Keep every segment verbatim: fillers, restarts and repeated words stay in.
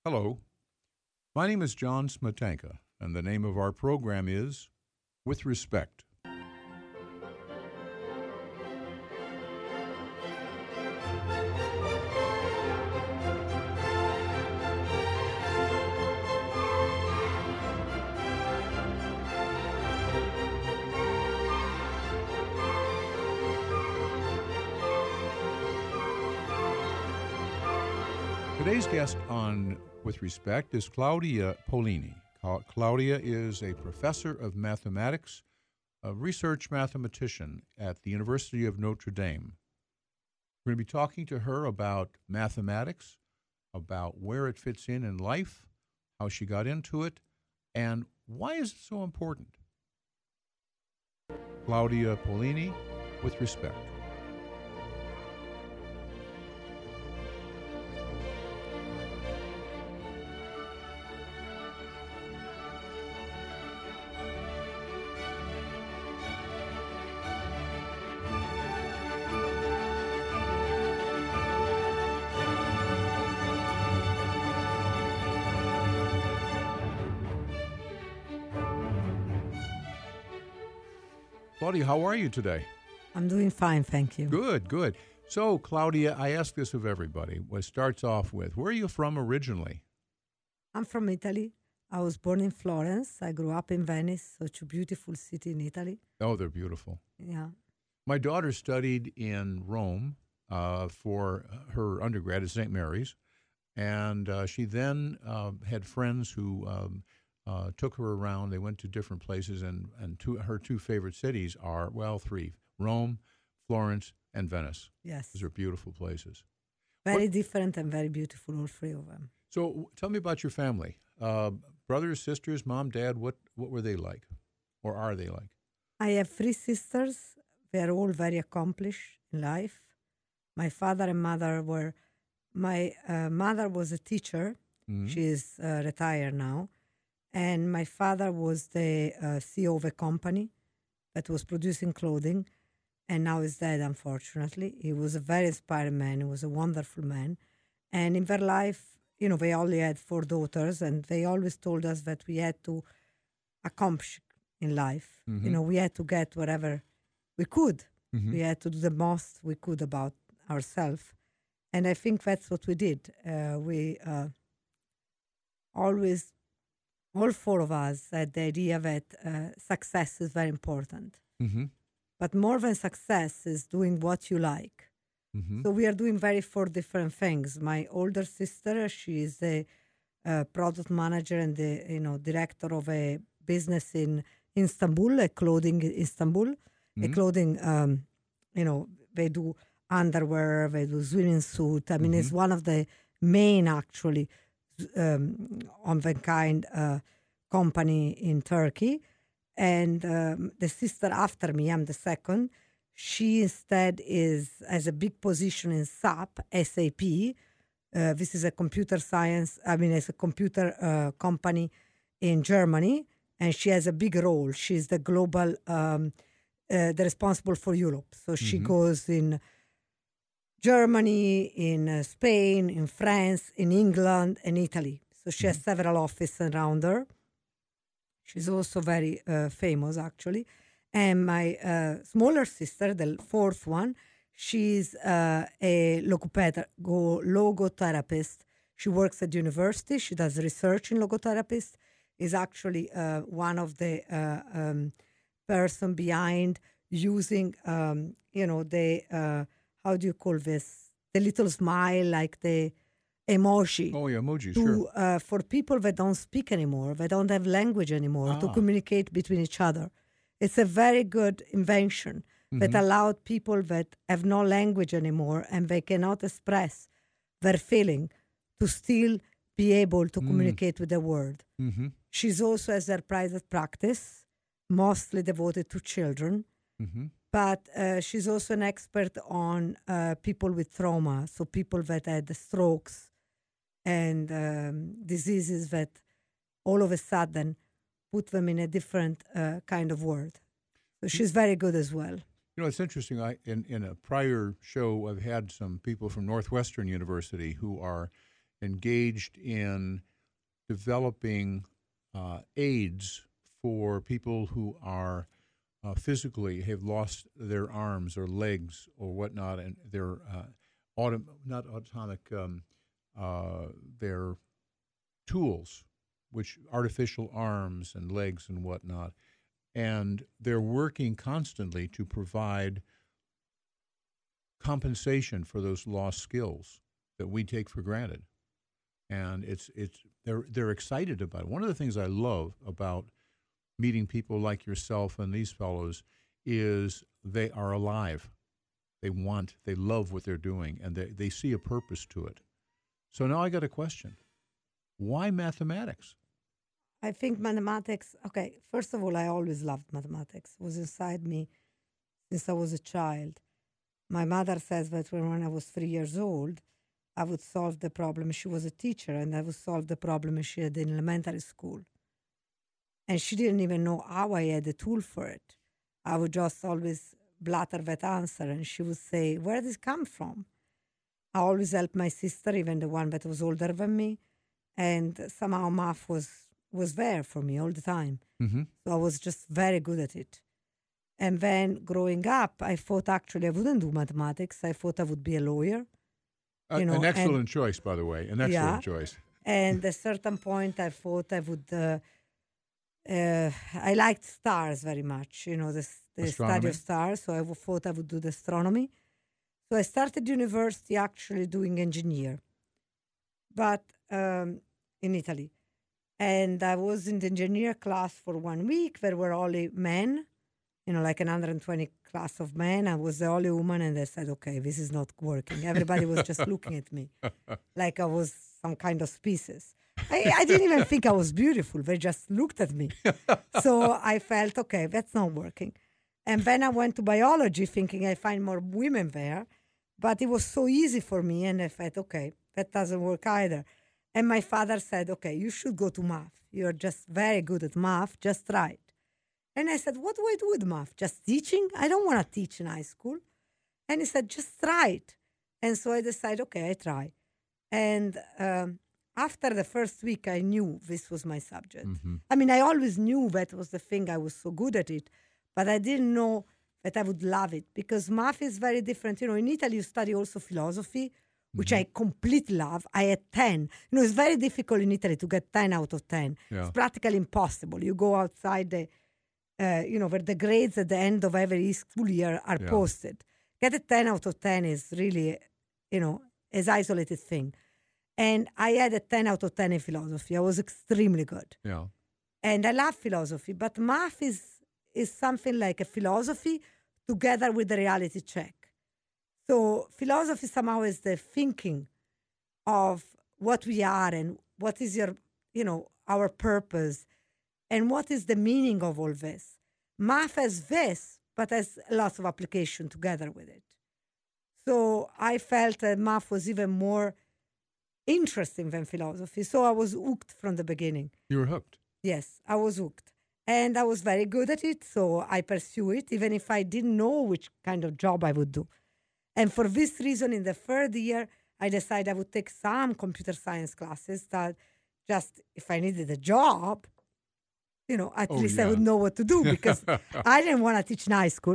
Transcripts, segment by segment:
Hello, my name is John Smetanka, and the name of our program is With Respect. Today's guest on With Respect is Claudia Polini. Claudia is a professor of mathematics, a research mathematician at the University of Notre Dame. We're going to be talking to her about mathematics, about where it fits in in life, how she got into it, and why is it so important. Claudia Polini, With Respect. Claudia, how are you today? I'm doing fine, thank you. Good, good. So, Claudia, I ask this of everybody. What starts off with, where are you from originally? I'm from Italy. I was born in Florence. I grew up in Venice, such a beautiful city in Italy. Oh, they're beautiful. Yeah. My daughter studied in Rome uh, for her undergrad at Saint Mary's, and uh, she then uh, had friends who um, uh, took her around. They went to different places, and, and two, her two favorite cities are, well, three, Rome, Florence, and Venice. Yes. Those are beautiful places. Very What, different and very beautiful, all three of them. so w- tell me about your family. Uh, brothers, sisters, mom, dad, what, what were they like? Or are they like? I have three sisters. They are all very accomplished in life. My father and mother were, my uh, mother was a teacher. Mhm. She is uh, retired now. And my father was the uh, C E O of a company that was producing clothing, and now is dead, unfortunately. He was a very inspiring man. He was a wonderful man. And in their life, you know, they only had four daughters, and they always told us that we had to accomplish in life. Mhm. You know, we had to get whatever we could. Mhm. We had to do the most we could about ourselves. And I think that's what we did. Uh, we uh, always, all four of us had the idea that uh, success is very important. Mm-hmm. But more than success is doing what you like. Mm-hmm. So we are doing very four different things. My older sister, she is a, uh product manager and the you know director of a business in Istanbul, a clothing in Istanbul, a Mhm. clothing. Um, you know they do underwear, they do swimming suit. I mean, it's Mhm. one of the main actually um, of the kind uh, company in Turkey. And um, the sister after me, I'm the second. She instead is has a big position in S A P, S A P. Uh, this is a computer science. I mean, it's a computer uh, company in Germany, and she has a big role. She's the global, um, uh, the responsible for Europe. So she Mhm. goes in Germany, in uh, Spain, in France, in England, and Italy. So she has several offices around her. She's also very uh, famous, actually. And my uh, smaller sister, the fourth one, she's uh, a logoped- go- logotherapist. She works at university. She does research in logotherapist. Is actually uh, one of the uh, um, person behind using, um, you know, the uh, how do you call this? The little smile, like the emoji Oh, yeah, emoji, to sure. uh, for people that don't speak anymore, that don't have language anymore, to Ah. communicate between each other. It's a very good invention that Mhm. allowed people that have no language anymore and they cannot express their feeling to still be able to Mm. communicate with the world. Mm-hmm. She's also has her private practice, mostly devoted to children, Mm-hmm. but uh, she's also an expert on uh, people with trauma, so people that had strokes and um, diseases that all of a sudden put them in a different uh, kind of world. So she's very good as well. You know, it's interesting. I in, in a prior show, I've had some people from Northwestern University who are engaged in developing uh, aids for people who are uh, physically have lost their arms or legs or whatnot, and their uh, autom- not autonomic, um, uh, their tools, which artificial arms and legs and whatnot, and they're working constantly to provide compensation for those lost skills that we take for granted. And it's it's they're they're excited about it. One of the things I love about meeting people like yourself and these fellows is they are alive. They want, they love what they're doing, and they, they see a purpose to it. So now I got a question. Why mathematics? I think mathematics, okay, first of all, I always loved mathematics. It was inside me since I was a child. My mother says that when I was three years old, I would solve the problem. She was a teacher, and I would solve the problem she had in elementary school. And she didn't even know how I had a tool for it. I would just always blatter that answer, and she would say, where did this come from? I always helped my sister, even the one that was older than me, and somehow math was, was there for me all the time. Mm-hmm. So I was just very good at it. And then growing up, I thought actually I wouldn't do mathematics. I thought I would be a lawyer. Uh, You know, an excellent and- choice, by the way. An excellent Yeah. choice. And at a certain point, I thought I would. Uh, uh, I liked stars very much, you know, the, s- the study Astronomy? of stars. So I w- thought I would do the astronomy. So I started university actually doing engineer, but um, in Italy. And I was in the engineer class for one week. There were only men, you know, like an one hundred twenty class of men. I was the only woman, and I said, okay, this is not working. Everybody was just looking at me like I was some kind of species. I, I didn't even think I was beautiful. They just looked at me. So I felt, okay, that's not working. And then I went to biology thinking I find more women there. But it was so easy for me. And I thought, okay, that doesn't work either. And my father said, okay, you should go to math. You're just very good at math. Just try it. And I said, what do I do with math? Just teaching? I don't want to teach in high school. And he said, just try it. And so I decided, okay, I try. And um, after the first week, I knew this was my subject. Mm-hmm. I mean, I always knew that was the thing. I was so good at it. But I didn't know that I would love it because math is very different. You know, in Italy, you study also philosophy, which Mm-hmm. I completely love. I had ten. You know, it's very difficult in Italy to get ten out of ten. Yeah. It's practically impossible. You go outside the, uh, you know, where the grades at the end of every school year are Yeah. posted. Get a ten out of ten is really, you know, an isolated thing. And I had a ten out of ten in philosophy. I was extremely good. Yeah. And I love philosophy, but math is is something like a philosophy together with the reality check. So philosophy somehow is the thinking of what we are and what is your, you know, our purpose and what is the meaning of all this. Math has this, but has lots of application together with it. So I felt that math was even more interesting than philosophy. So I was hooked from the beginning. You were hooked. Yes, I was hooked. And I was very good at it, so I pursue it, even if I didn't know which kind of job I would do. And for this reason, in the third year, I decided I would take some computer science classes that just, if I needed a job, you know, at Oh, least I yeah. would know what to do because I didn't want to teach in high school.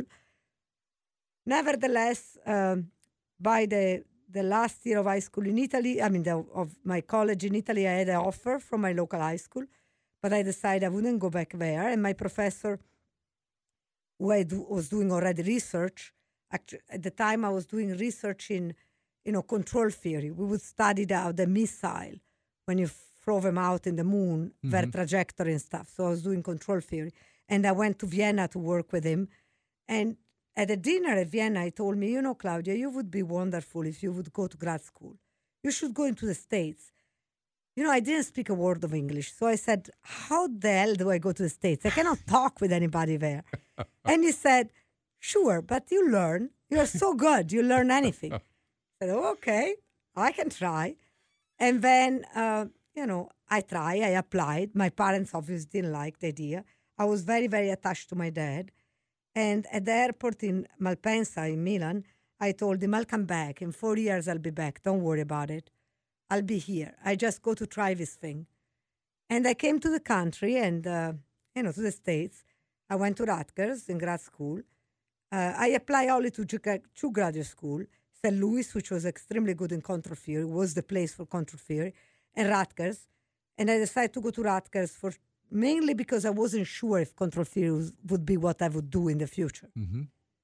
Nevertheless, um, by the the last year of high school in Italy, I mean, the, of my college in Italy, I had an offer from my local high school, but I decided I wouldn't go back there. And my professor, who I do, was doing already research, actually, at the time I was doing research in, you know, control theory. We would study the, the missile when you throw them out in the moon, their trajectory and stuff. So I was doing control theory. And I went to Vienna to work with him. And at a dinner at Vienna, he told me, you know, Claudia, you would be wonderful if you would go to grad school. You should go into the States. You know, I didn't speak a word of English. So I said, how the hell do I go to the States? I cannot talk with anybody there. And he said, sure, but you learn. You're so good. You learn anything. I said, oh, okay, I can try. And then, uh, you know, I tried. I applied. My parents obviously didn't like the idea. I was very, very attached to my dad. And at the airport in Malpensa in Milan, I told him, I'll come back. In four years, I'll be back. Don't worry about it. I'll be here. I just go to try this thing. And I came to the country and, uh, you know, to the States. I went to Rutgers in grad school. Uh, I applied only to two graduate school, Saint Louis, which was extremely good in control theory, was the place for control theory, and Rutgers. And I decided to go to Rutgers for mainly because I wasn't sure if control theory was, would be what I would do in the future. Mm-hmm.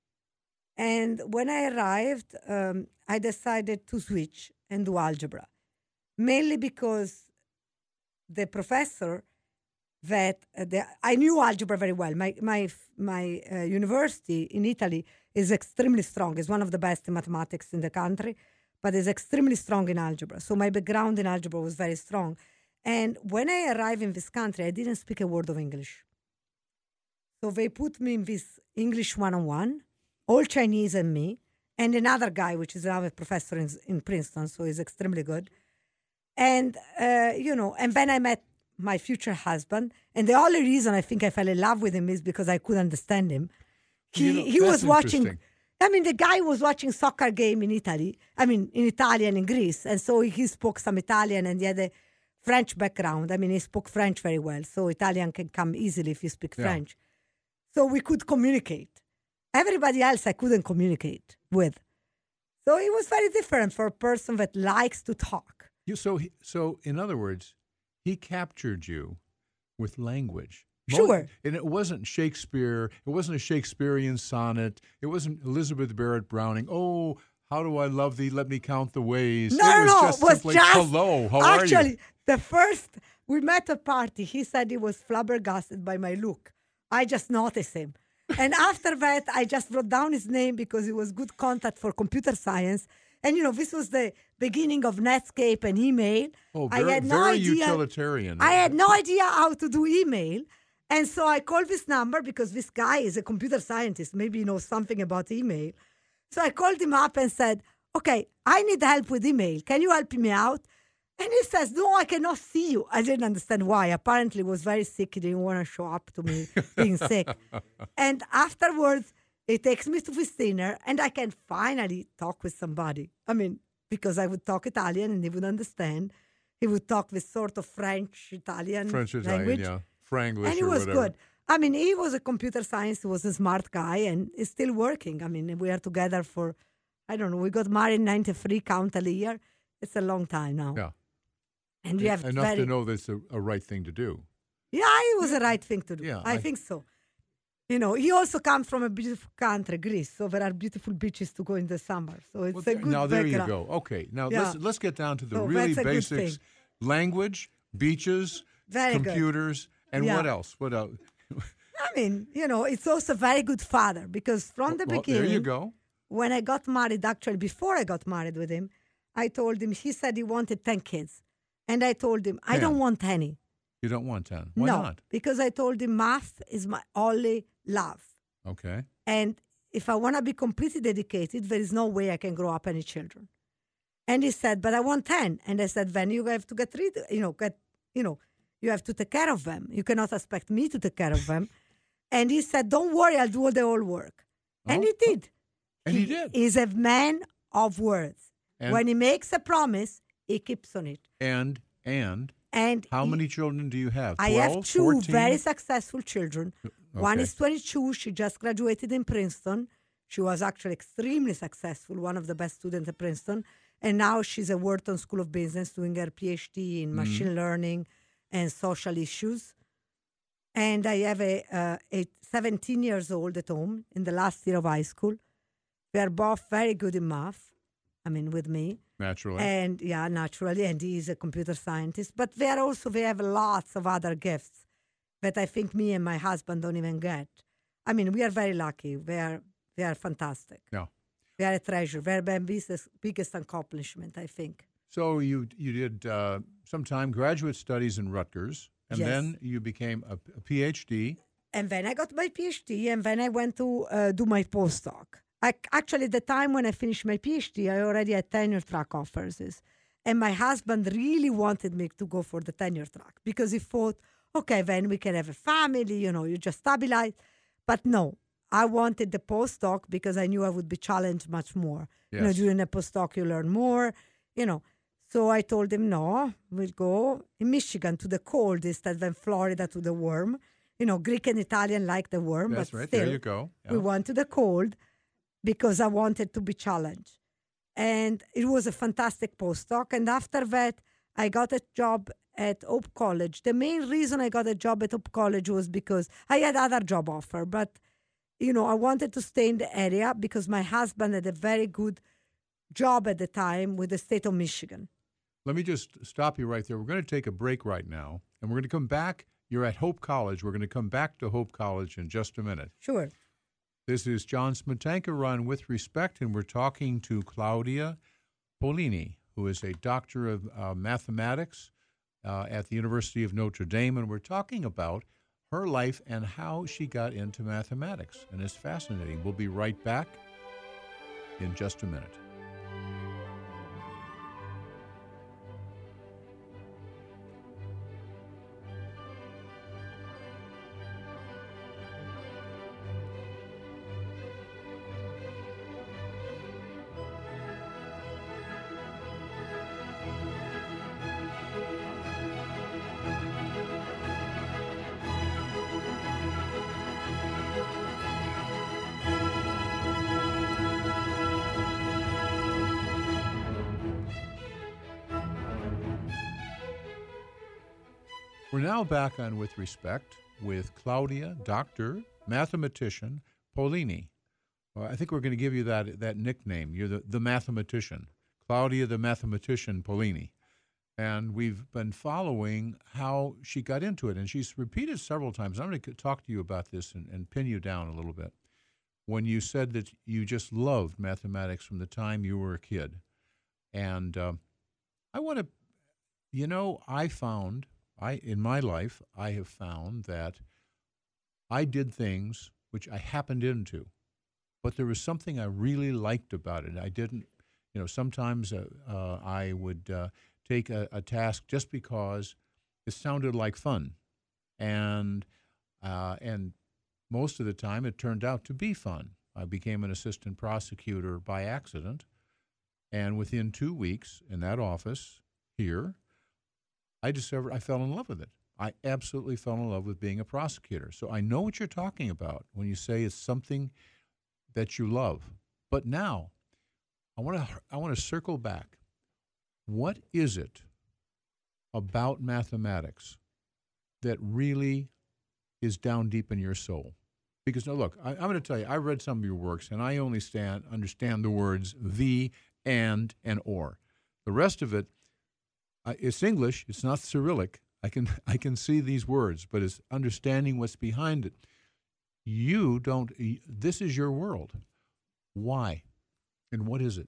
And when I arrived, um, I decided to switch and do algebra, mainly because the professor that uh, the, I knew algebra very well. My my my uh, university in Italy is extremely strong. It's one of the best in mathematics in the country, but is extremely strong in algebra. So my background in algebra was very strong. And when I arrived in this country, I didn't speak a word of English. So they put me in this English one-on-one, all Chinese and me, and another guy, which is now a professor in, in Princeton, so he's extremely good. And, uh, you know, and then I met my future husband. And the only reason I think I fell in love with him is because I could understand him. He, You know, he that's was watching, interesting. I mean, the guy was watching soccer game in Italy, I mean, in Italian in Greece. And so he spoke some Italian and he had a French background. I mean, he spoke French very well. So Italian can come easily if you speak Yeah. French. So we could communicate. Everybody else I couldn't communicate with. So it was very different for a person that likes to talk. You, so, he, so in other words, he captured you with language. Mo- Sure. And it wasn't Shakespeare. It wasn't a Shakespearean sonnet. It wasn't Elizabeth Barrett Browning. Oh, how do I love thee? Let me count the ways. No, it no, was no. just It was simply, just hello, how are actually you? the first we met at a party. He said he was flabbergasted by my look. I just noticed him, and after that, I just wrote down his name because it was good contact for computer science. And you know, this was the beginning of Netscape and email. Oh, I very, had no very idea. utilitarian. I had no idea how to do email. And so I called this number because this guy is a computer scientist. Maybe he knows something about email. So I called him up and said, okay, I need help with email. Can you help me out? And he says, no, I cannot see you. I didn't understand why. Apparently he was very sick. He didn't want to show up to me being sick. And afterwards, he takes me to this dinner and I can finally talk with somebody. I mean, because I would talk Italian and he would understand. He would talk with sort of French, Italian French, Italian, language. yeah. Franglish And he or was whatever. good. I mean, he was a computer science, he was a smart guy, and he's still working. I mean, we are together for, I don't know, we got married in ninety-three, count a year. It's a long time now. Yeah. And we have Enough very, to know that's a, a right thing to do. yeah, it was the right thing to do. Yeah, I, I- think so. You know, he also comes from a beautiful country, Greece, so there are beautiful beaches to go in the summer. So it's Well, a there- good now there you background. go. Okay, now Yeah. let's let's get down to the So really that's a good basics: thing. language, beaches, Very good. computers, and Yeah. what else? What else? I mean, you know, it's also a very good father because from the Well, beginning, there you go. when I got married, actually before I got married with him, I told him, he said he wanted ten kids. And I told him, I ten. don't want any. You don't want ten. Why no, not? because I told him math is my only love. Okay. And if I want to be completely dedicated, there is no way I can grow up any children. And he said, but I want ten. And I said, then you have to get rid, you know, get, you know, you have to take care of them. You cannot expect me to take care of them. And he said, don't worry, I'll do all the whole work. And Oh, he did. And he did. He's a man of words. And- when he makes a promise, he keeps on it. And and And how he- many children do you have? I twelve, have two fourteen? very successful children. One Okay. is twenty-two. She just graduated in Princeton. She was actually extremely successful, one of the best students at Princeton. And now she's at Wharton School of Business doing her PhD in Mm-hmm. machine learning and social issues. And I have a, uh, a seventeen years old at home in the last year of high school. We are both very good in math. I mean, with me. Naturally. And yeah, naturally, and he is a computer scientist. But they are also, they have lots of other gifts that I think me and my husband don't even get. I mean, we are very lucky. We are, they are fantastic. Yeah. They are a treasure. They are my biggest, biggest accomplishment, I think. So you you did uh, some time graduate studies in Rutgers, and Yes. then you became a, a PhD. And then I got my PhD, and then I went to uh, do my postdoc. I, actually, the time when I finished my PhD, I already had tenure track offers. And my husband really wanted me to go for the tenure track because he thought, okay, then we can have a family, you know, you just stabilize. But no, I wanted the postdoc because I knew I would be challenged much more. You know, Yes. during a postdoc, you learn more, you know. So I told him, no, we'll go in Michigan to the cold instead than Florida to the warm. You know, Greek and Italian like the warm, That's but right. still, There you go. we Yeah. went to the cold because I wanted to be challenged. And it was a fantastic postdoc. And after that, I got a job at Hope College. The main reason I got a job at Hope College was because I had other job offer, but you know, I wanted to stay in the area because my husband had a very good job at the time with the state of Michigan. Let me just stop you right there. We're going to take a break right now, and we're going to come back. You're at Hope College. We're going to come back to Hope College in just a minute. Sure. This is John Smetanka Run With Respect, and we're talking to Claudia Polini, who is a doctor of uh, mathematics uh, at the University of Notre Dame, and we're talking about her life and how she got into mathematics, and it's fascinating. We'll be right back in just a minute. We're now back on With Respect with Claudia, doctor, mathematician, Polini. Well, I think we're going to give you that that nickname. You're the, the mathematician, Claudia the mathematician Polini. And we've been following how she got into it. And she's repeated several times. I'm going to talk to you about this and, and pin you down a little bit. When you said that you just loved mathematics from the time you were a kid. And uh, I want to, you know, I found... I, in my life, I have found that I did things which I happened into, but there was something I really liked about it. I didn't, you know, sometimes uh, uh, I would uh, take a, a task just because it sounded like fun, and uh, and most of the time it turned out to be fun. I became an assistant prosecutor by accident, and within two weeks in that office here, I discovered I fell in love with it. I absolutely fell in love with being a prosecutor. So I know what you're talking about when you say it's something that you love. But now, I want to I want to circle back. What is it about mathematics that really is down deep in your soul? Because now, look, I, I'm going to tell you, I read some of your works, and I only stand understand the words the, and, and or. The rest of it, Uh, it's English. It's not Cyrillic. I can I can see these words, but it's understanding what's behind it. You don't. This is your world. Why, and what is it?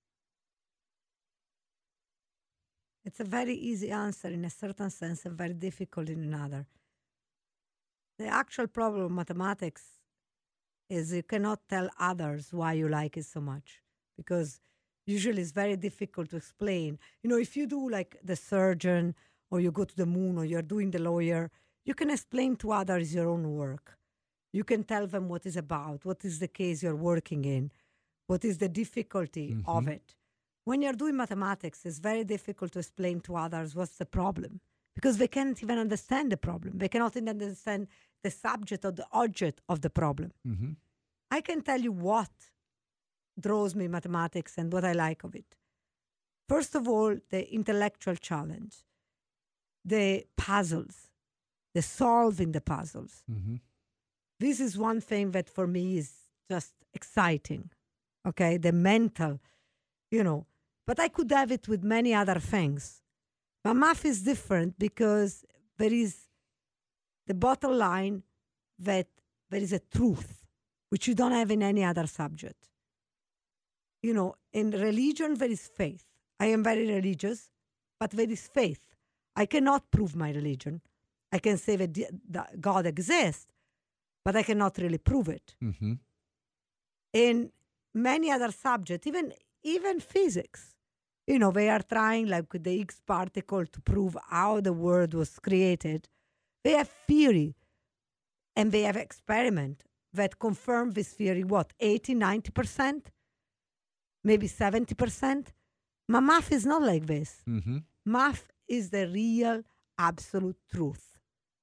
It's a very easy answer in a certain sense and very difficult in another. The actual problem of mathematics is you cannot tell others why you like it so much, because usually it's very difficult to explain. You know, if you do like the surgeon or you go to the moon or you're doing the lawyer, you can explain to others your own work. You can tell them what it's about, what is the case you're working in, what is the difficulty mm-hmm. of it. When you're doing mathematics, it's very difficult to explain to others what's the problem, because they can't even understand the problem. They cannot even understand the subject or the object of the problem. Mm-hmm. I can tell you what draws me mathematics and what I like of it. First of all, the intellectual challenge, the puzzles, the solving the puzzles. Mm-hmm. This is one thing that for me is just exciting, okay? The mental, you know, but I could have it with many other things. But math is different because there is the bottom line that there is a truth, which you don't have in any other subject. You know, in religion, there is faith. I am very religious, but there is faith. I cannot prove my religion. I can say that, the, that God exists, but I cannot really prove it. Mm-hmm. In many other subjects, even even physics, you know, they are trying, like with the Higgs particle, to prove how the world was created. They have theory, and they have experiment that confirm this theory, what, eighty, ninety percent? Maybe seventy percent? but math is not like this. Mm-hmm. Math is the real, absolute truth.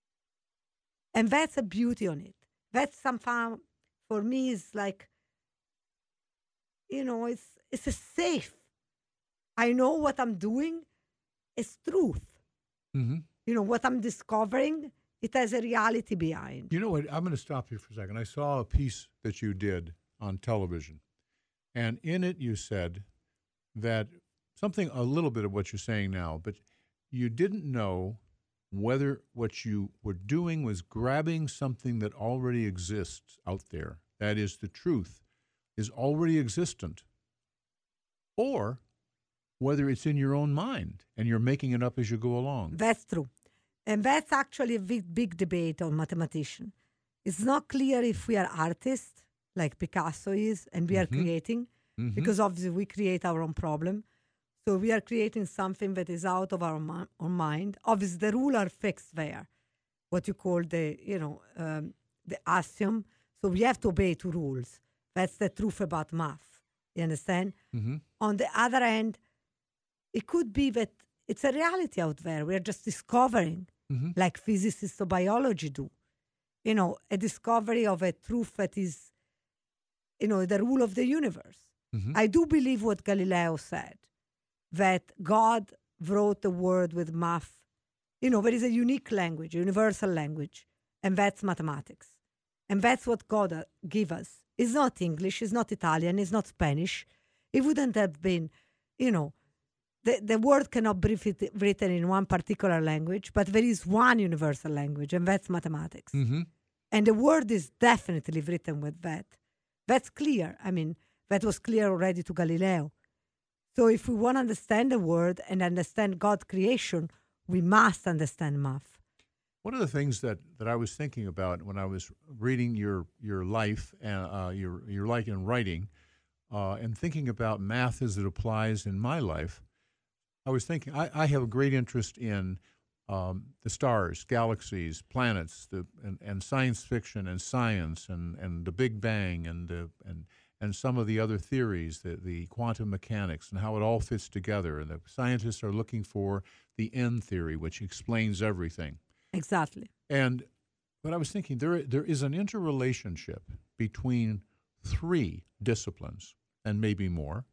And that's a beauty on it. That's somehow, for me, is like, you know, it's it's a safe. I know what I'm doing is truth. Mm-hmm. You know, what I'm discovering, it has a reality behind. You know what? I'm going to stop you for a second. I saw a piece that you did on television, and in it you said that something, a little bit of what you're saying now, but you didn't know whether what you were doing was grabbing something that already exists out there, that is, the truth is already existent, or whether it's in your own mind and you're making it up as you go along. That's true. And that's actually a big, big debate on mathematician. It's not clear if we are artists, like Picasso is, and we are Mhm. creating, Mhm. because obviously we create our own problem. So we are creating something that is out of our, mi- our mind. Obviously, the rules are fixed there, what you call the, you know, um, the axiom. So we have to obey two rules. That's the truth about math. You understand? Mm-hmm. On the other hand, it could be that it's a reality out there. We're just discovering, Mm-hmm. like physicists or biology do. You know, a discovery of a truth that is, you know, the rule of the universe. Mm-hmm. I do believe what Galileo said, that God wrote the word with math. You know, there is a unique language, a universal language, and that's mathematics. And that's what God uh, gave us. It's not English, it's not Italian, it's not Spanish. It wouldn't have been, you know, the, the word cannot be writ- written in one particular language, but there is one universal language, and that's mathematics. Mm-hmm. And the word is definitely written with that. That's clear. I mean, that was clear already to Galileo. So if we want to understand the word and understand God's creation, we must understand math. One of the things that, that I was thinking about when I was reading your your life, and uh, your your life in writing, uh, and thinking about math as it applies in my life, I was thinking I, I have a great interest in um, the stars, galaxies, planets, the and, and science fiction and science and, and the Big Bang and the and and some of the other theories, the, the quantum mechanics and how it all fits together. And the scientists are looking for the end theory, which explains everything. Exactly. And but I was thinking there there is an interrelationship between three disciplines and maybe more.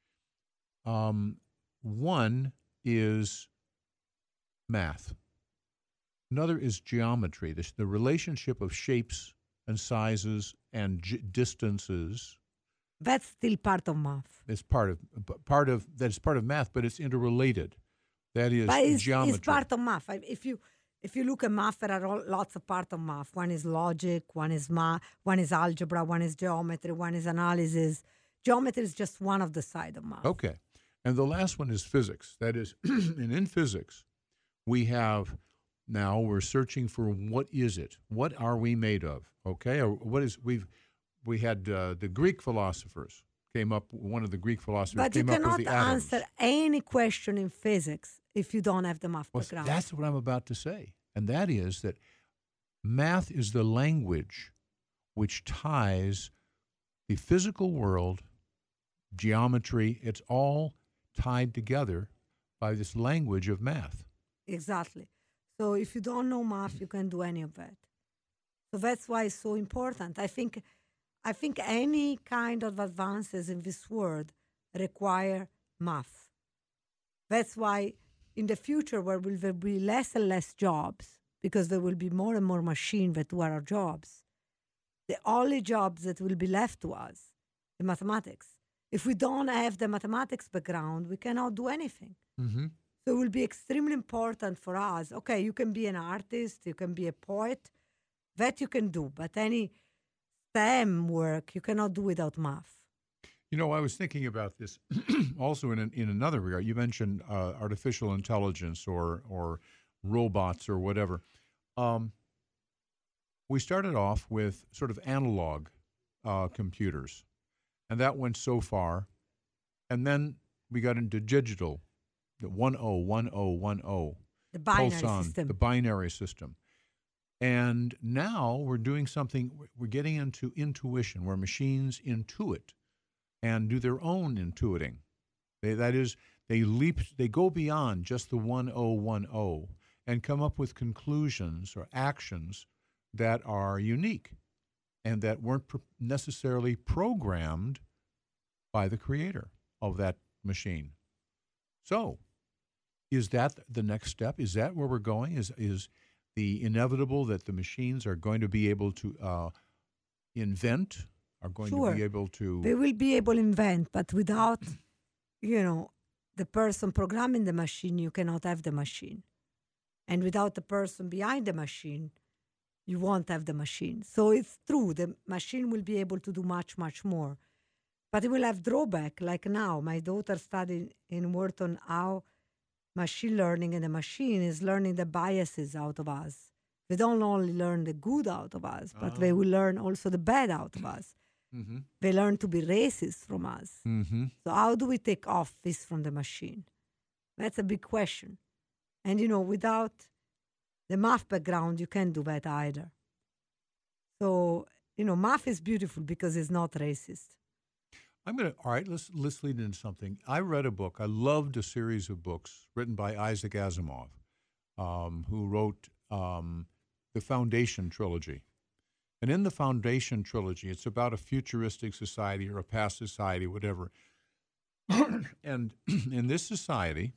Um, one is math. Another is geometry. The, the relationship of shapes and sizes and g- distances That's still part of math. is part of part of that's part of math, but it's interrelated. That is But it's, geometry. it's part of math. I- If you if you look at math, there are all, lots of part of math. One is logic, one is math, one is algebra, one is geometry, one is analysis. Geometry is just one of the side of math. Okay. And the last one is physics. That is, and in physics, we have now we're searching for what is it? What are we made of? Okay, or what is we've we had uh, the Greek philosophers came up. One of the Greek philosophers But you came up cannot with the atoms. answer any question in physics if you don't have the math Well, background. that's what I'm about to say, and that is that math is the language which ties the physical world, geometry. It's all tied together by this language of math. Exactly. So if you don't know math, you can't do any of that. So that's why it's so important. I think I think any kind of advances in this world require math. That's why in the future where will there be less and less jobs, because there will be more and more machines that do our jobs. The only jobs that will be left to us, the mathematics. If we don't have the mathematics background, we cannot do anything. Mm-hmm. So it will be extremely important for us. Okay, you can be an artist, you can be a poet, that you can do, but any STEM work you cannot do without math. You know, I was thinking about this also in an, in another regard. You mentioned uh, artificial intelligence or or robots or whatever. Um, we started off with sort of analog uh, computers, and that went so far, and then we got into digital, the one oh one oh one oh, The binary pulse-on, system. the binary system. And now we're doing something, we're getting into intuition, where machines intuit and do their own intuiting. They, that is, They leap, they go beyond just the one oh one oh and come up with conclusions or actions that are unique and that weren't pro- necessarily programmed by the creator of that machine. So, is that the next step? Is that where we're going? Is is the inevitable that the machines are going to be able to uh, invent, are going Sure. to be able to? They will be able to invent, but without, you know, the person programming the machine, you cannot have the machine. And without the person behind the machine, you won't have the machine. So it's true, the machine will be able to do much, much more. But it will have drawback. Like now, my daughter studied in Wharton how machine learning and the machine is learning the biases out of us. They don't only learn the good out of us, but Oh. they will learn also the bad out of us. Mm-hmm. They learn to be racist from us. Mm-hmm. So how do we take off this from the machine? That's a big question. And, you know, without the math background, you can't do that either. So, you know, math is beautiful because it's not racist. I'm gonna. All right, let's let's lead into something. I read a book. I loved a series of books written by Isaac Asimov, um, who wrote um, the Foundation trilogy. And in the Foundation trilogy, it's about a futuristic society or a past society, whatever. And in this society,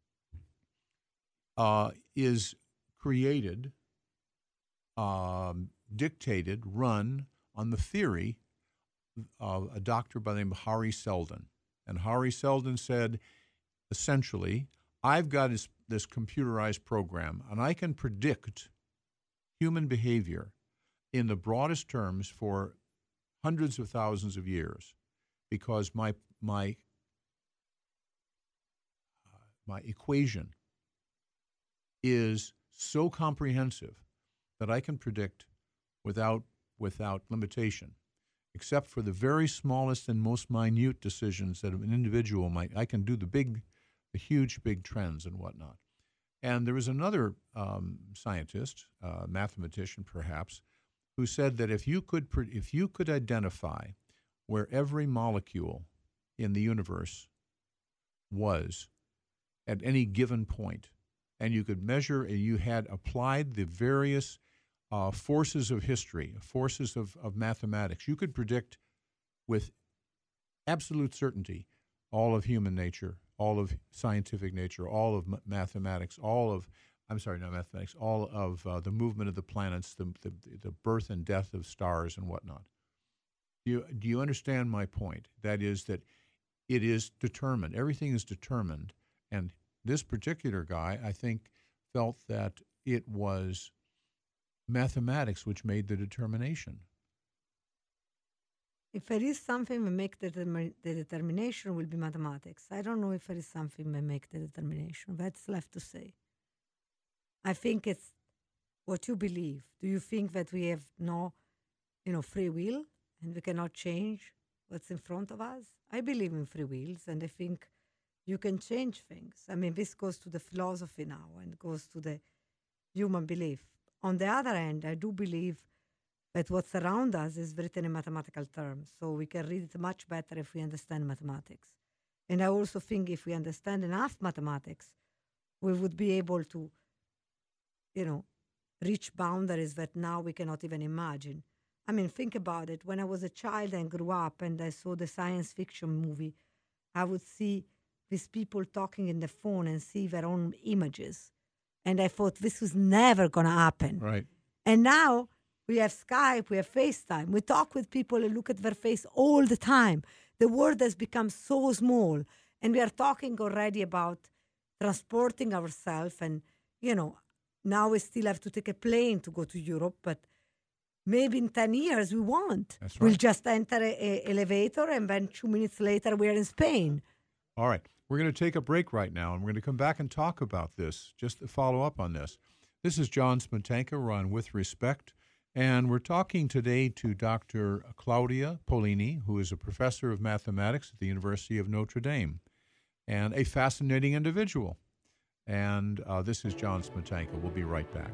uh, is created, um, dictated, run on the theory of a doctor by the name of Hari Seldon. And Hari Seldon said, essentially, I've got this, this computerized program, and I can predict human behavior in the broadest terms for hundreds of thousands of years, because my my uh, my equation is so comprehensive that I can predict without without limitation, except for the very smallest and most minute decisions that an individual might. I can do the big, the huge, big trends and whatnot. And there was another um, scientist, uh, mathematician perhaps, who said that if you could pre- if you could identify where every molecule in the universe was at any given point, and you could measure, and you had applied the various uh, forces of history, forces of, of mathematics, you could predict with absolute certainty all of human nature, all of scientific nature, all of m- mathematics, all of, I'm sorry, not mathematics, all of uh, the movement of the planets, the, the the birth and death of stars and whatnot. Do you, do you understand my point? That is that it is determined. Everything is determined. And this particular guy, I think, felt that it was mathematics which made the determination. If there is something that make the, determi- the determination, will be mathematics. I don't know if there is something that make the determination. That's left to say. I think it's what you believe. Do you think that we have no, you know, free will and we cannot change what's in front of us? I believe in free wills, and I think you can change things. I mean, this goes to the philosophy now and goes to the human belief. On the other hand, I do believe that what's around us is written in mathematical terms, so we can read it much better if we understand mathematics. And I also think if we understand enough mathematics, we would be able to, you know, reach boundaries that now we cannot even imagine. I mean, think about it. When I was a child and grew up and I saw the science fiction movie, I would see these people talking in the phone and see their own images. And I thought this was never going to happen. Right. And now we have Skype, we have FaceTime. We talk with people and look at their face all the time. The world has become so small. And we are talking already about transporting ourselves. And, you know, now we still have to take a plane to go to Europe, but maybe in ten years we won't. That's We'll right. just enter an elevator and then two minutes later we're in Spain. All right. We're going to take a break right now, and we're going to come back and talk about this, just to follow up on this. This is John Smetanka. We're on With Respect, and we're talking today to Doctor Claudia Polini, who is a professor of mathematics at the University of Notre Dame, and a fascinating individual. And uh, this is John Smetanka. We'll be right back.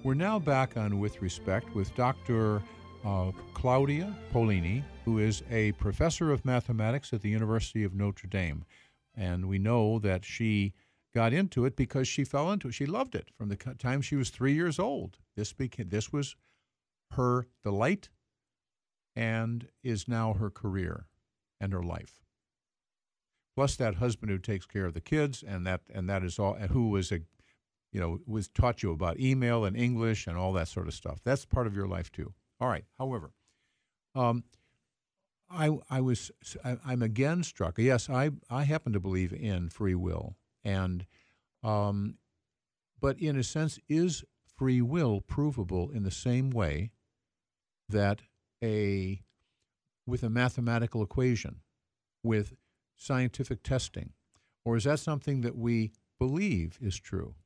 We're now back on With Respect with Doctor Uh, Claudia Polini, who is a professor of mathematics at the University of Notre Dame. And we know that she got into it because she fell into it. She loved it from the time she was three years old. This became, this was her delight and is now her career and her life. Plus that husband who takes care of the kids, and that and that is all, and who was a, you know, was taught you about email and English and all that sort of stuff. That's part of your life too. All right. However, um, I I was I, I'm again struck. Yes, I I happen to believe in free will, and um, but in a sense, is free will provable in the same way that a with a mathematical equation, with scientific testing, or is that something that we believe is true?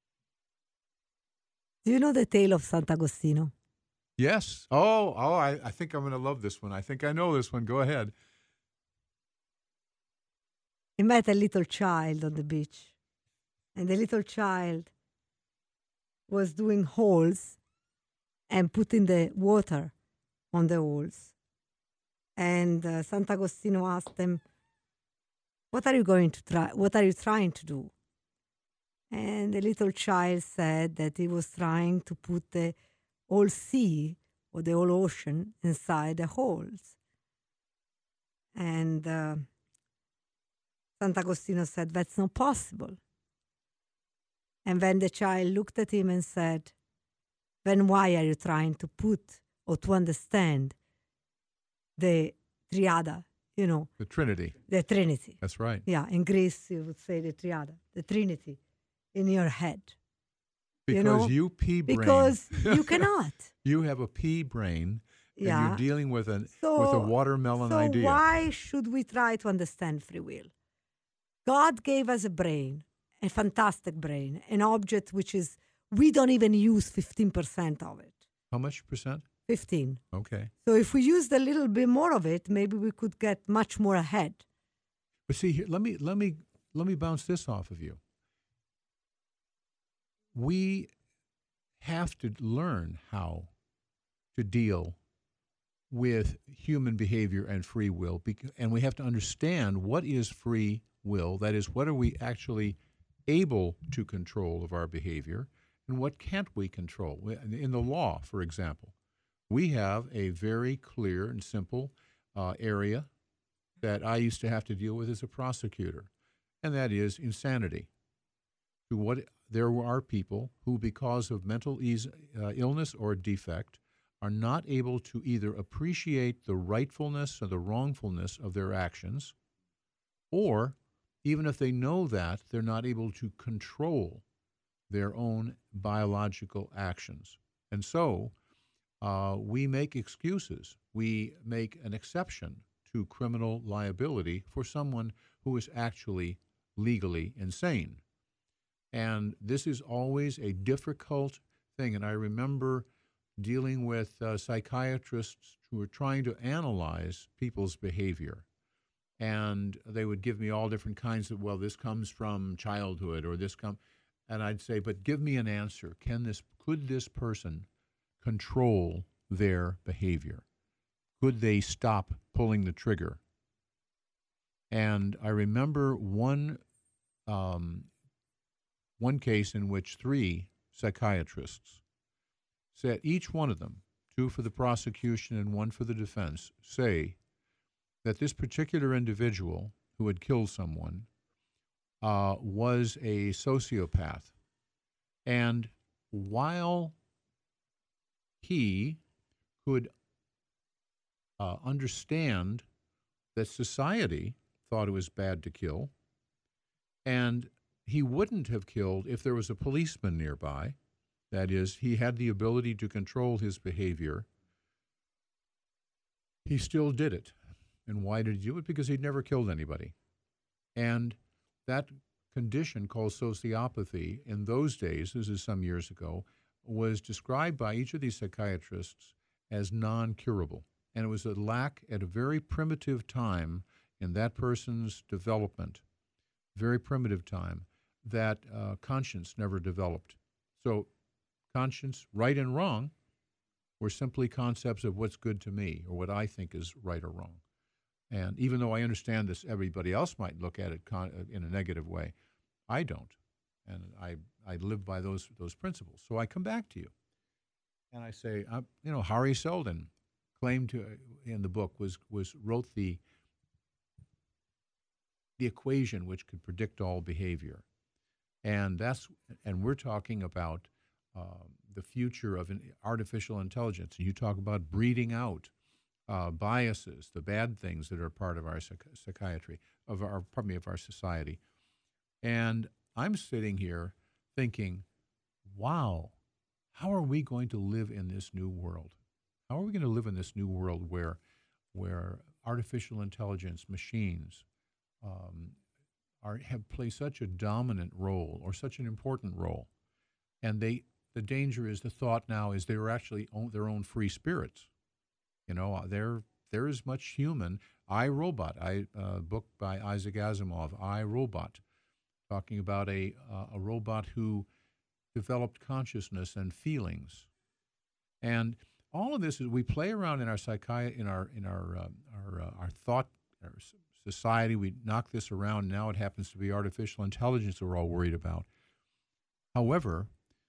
Do you know the tale of Sant'Agostino? Yes. Oh, oh, I, I think I'm going to love this one. I think I know this one. Go ahead. He met a little child on the beach, and the little child was doing holes and putting the water on the holes. And uh, Sant'Agostino asked him, "What are you going to try? What are you trying to do?" And the little child said that he was trying to put the whole sea or the whole ocean inside the holes. And uh, Sant'Agostino said, "That's not possible." And then the child looked at him and said, "Then why are you trying to put or to understand the triada, you know?" The Trinity. The Trinity. That's right. Yeah, in Greece you would say the triada, the Trinity in your head. Because you, know? you pea brain. Because you cannot. You have a pea brain, and Yeah. you're dealing with an So- with a watermelon so idea. why should we try to understand free will? God gave us a brain, a fantastic brain, an object which is, we don't even use fifteen percent of it. How much percent? fifteen. Okay. So if we used a little bit more of it, maybe we could get much more ahead. But see, here, let me let me let me bounce this off of you. We have to learn how to deal with human behavior and free will, bec- and we have to understand what is free will. That is, what are we actually able to control of our behavior, and what can't we control? We- In the law, for example, we have a very clear and simple uh, area that I used to have to deal with as a prosecutor, and that is insanity. To what there are people who, because of mental ease, uh, illness or defect, are not able to either appreciate the rightfulness or the wrongfulness of their actions, or even if they know that, they're not able to control their own biological actions. And so uh, we make excuses. We make an exception to criminal liability for someone who is actually legally insane. And this is always a difficult thing. And I remember dealing with uh, psychiatrists who were trying to analyze people's behavior. And they would give me all different kinds of, well, this comes from childhood, or this comes, and I'd say, but give me an answer. Can this, could this person control their behavior? Could they stop pulling the trigger? And I remember one um, one case in which three psychiatrists said, each one of them, two for the prosecution and one for the defense, say that this particular individual who had killed someone uh, was a sociopath. And while he could uh, understand that society thought it was bad to kill, and he wouldn't have killed if there was a policeman nearby. That is, he had the ability to control his behavior. He still did it. And why did he do it? Because he'd never killed anybody. And that condition called sociopathy in those days, this is some years ago, was described by each of these psychiatrists as non-curable. And it was a lack at a very primitive time in that person's development, very primitive time, that uh, conscience never developed. So conscience, right and wrong, were simply concepts of what's good to me or what I think is right or wrong. And even though I understand this, everybody else might look at it con- in a negative way. I don't, and I I live by those those principles. So I come back to you, and I say, uh, you know, Hari Seldon claimed to in the book was was wrote the the equation which could predict all behavior, and that's and we're talking about uh, the future of an artificial intelligence. And you talk about breeding out uh, biases, the bad things that are part of our psych- psychiatry of our pardon me of our society. And I'm sitting here thinking, wow, how are we going to live in this new world? How are we going to live in this new world where, where artificial intelligence, machines, um, are have play such a dominant role or such an important role, and they the danger is the thought now is they're actually own, their own free spirits. You know, they're they're as much human. I, Robot, I uh, book by Isaac Asimov, I, Robot, talking about a uh, a robot who developed consciousness and feelings, and all of this is we play around in our psychi in our in our uh, our uh, our thought our society. We knock this around. Now it happens to be artificial intelligence that we're all worried about. However,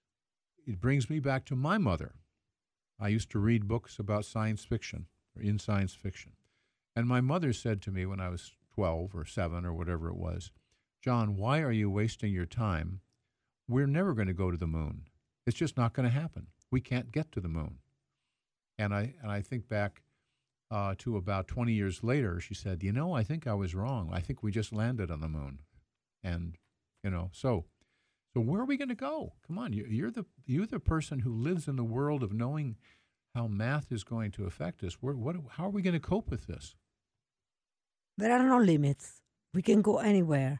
it brings me back to my mother. I used to read books about science fiction or in science fiction, and my mother said to me when I was twelve or seven or whatever it was, John, why are you wasting your time? We're never going to go to the moon. It's just not going to happen. We can't get to the moon. And I and I think back uh, to about twenty years later, she said, you know, I think I was wrong. I think we just landed on the moon. And, you know, so so where are we going to go? Come on, you, you're the you're the person who lives in the world of knowing how math is going to affect us. Where, what, how are we going to cope with this? There are no limits. We can go anywhere.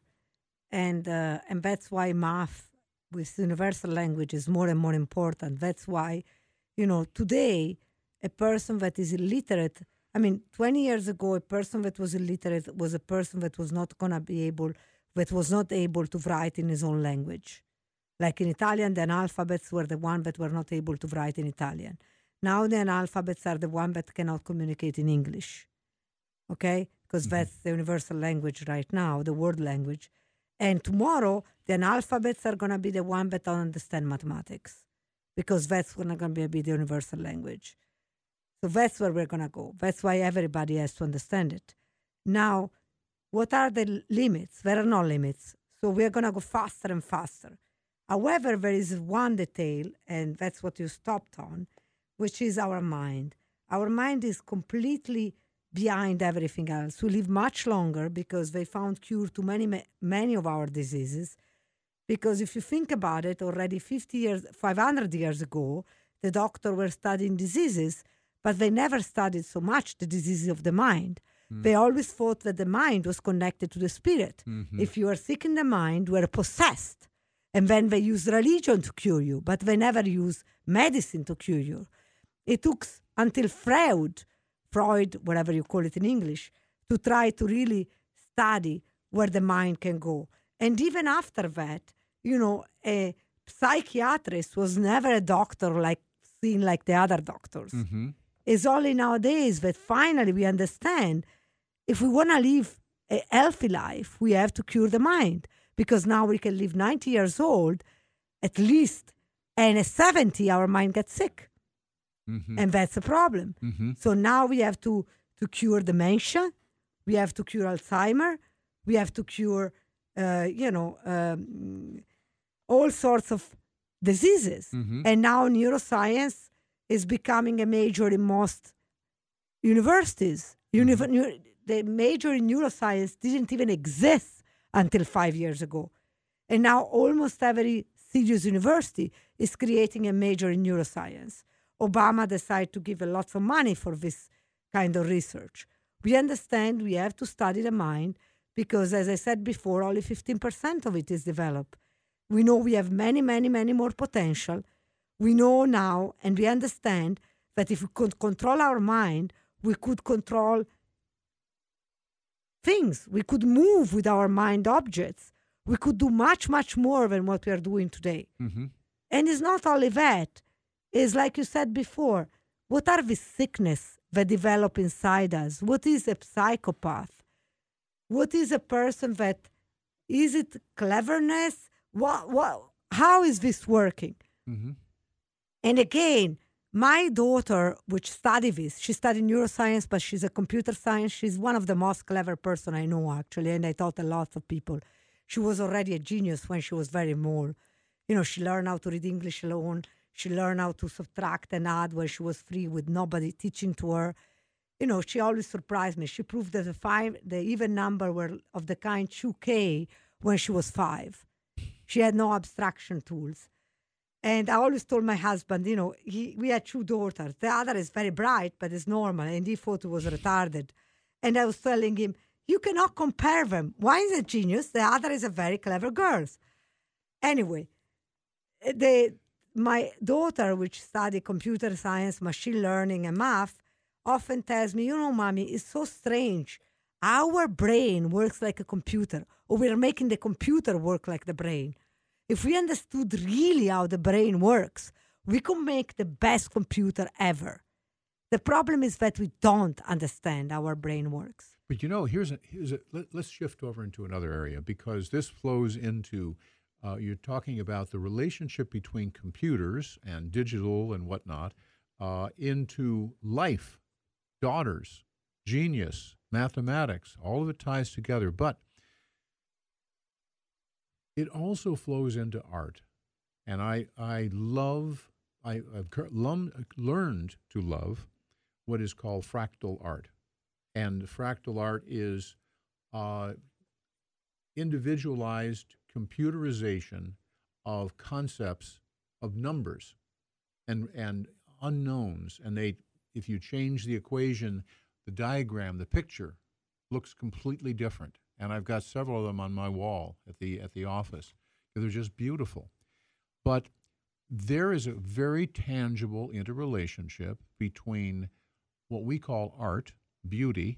And uh, and that's why math with universal language is more and more important. That's why, you know, today, a person that is illiterate, I mean, twenty years ago, a person that was illiterate was a person that was not going to be able, that was not able to write in his own language. Like in Italian, the analphabets were the one that were not able to write in Italian. Now the analphabets are the one that cannot communicate in English. Okay? Because mm-hmm. that's the universal language right now, the world language. And tomorrow, the analphabets are going to be the one that don't understand mathematics, because that's going to be the universal language. So that's where we're going to go. That's why everybody has to understand it. Now, what are the limits? There are no limits. So we're going to go faster and faster. However, there is one detail, and that's what you stopped on, which is our mind. Our mind is completely behind everything else. We live much longer because they found cure to many, many of our diseases. Because if you think about it, already fifty years, five hundred years ago, the doctors were studying diseases, but they never studied so much the diseases of the mind. Mm. They always thought that the mind was connected to the spirit. Mm-hmm. If you are sick in the mind, you are possessed. And then they use religion to cure you, but they never use medicine to cure you. It took until Freud, Freud, whatever you call it in English, to try to really study where the mind can go. And even after that, you know, a psychiatrist was never a doctor like seen like the other doctors. Mm-hmm. It's only nowadays that finally we understand if we want to live a healthy life, we have to cure the mind. Because now we can live ninety years old, at least, and at seventy, our mind gets sick. Mm-hmm. And that's a problem. Mm-hmm. So now we have to, to cure dementia, we have to cure Alzheimer, we have to cure, uh, you know, um, all sorts of diseases. Mm-hmm. And now neuroscience is becoming a major in most universities. Mm-hmm. Uni- the major in neuroscience didn't even exist until five years ago. And now almost every serious university is creating a major in neuroscience. Obama decided to give a lot of money for this kind of research. We understand we have to study the mind because, as I said before, only fifteen percent of it is developed. We know we have many, many, many more potential. We know now and we understand that if we could control our mind, we could control things. We could move with our mind objects. We could do much, much more than what we are doing today. Mm-hmm. And it's not only that. It's like you said before, what are the sickness that develop inside us? What is a psychopath? What is a person that, is it cleverness? What, what, how is this working? Mm-hmm. And again, my daughter, which studied this, she studied neuroscience, but she's a computer science. She's one of the most clever person I know, actually, and I taught a lot of people. She was already a genius when she was very small. You know, she learned how to read English alone. She learned how to subtract and add when she was free with nobody teaching to her. You know, she always surprised me. She proved that the five, the even number were of the kind two K when she was five. She had no abstraction tools. And I always told my husband, you know, he, we had two daughters. The other is very bright, but is normal, and he thought he was retarded. And I was telling him, you cannot compare them. One is a genius, the other is a very clever girl. Anyway, the, my daughter, which studied computer science, machine learning, and math, often tells me, you know, Mommy, it's so strange. Our brain works like a computer, or we're making the computer work like the brain. If we understood really how the brain works, we could make the best computer ever. The problem is that we don't understand how our brain works. But you know, here's a, here's a let, let's shift over into another area, because this flows into, uh, you're talking about the relationship between computers and digital and whatnot, uh, into life, daughters, genius, mathematics, all of it ties together. But it also flows into art. And I, I love, I, I've lum, learned to love what is called fractal art. And fractal art is uh, individualized computerization of concepts of numbers and, and unknowns. And they, if you change the equation, the diagram, the picture looks completely different. And I've got several of them on my wall at the at the office. They're just beautiful. But there is a very tangible interrelationship between what we call art, beauty,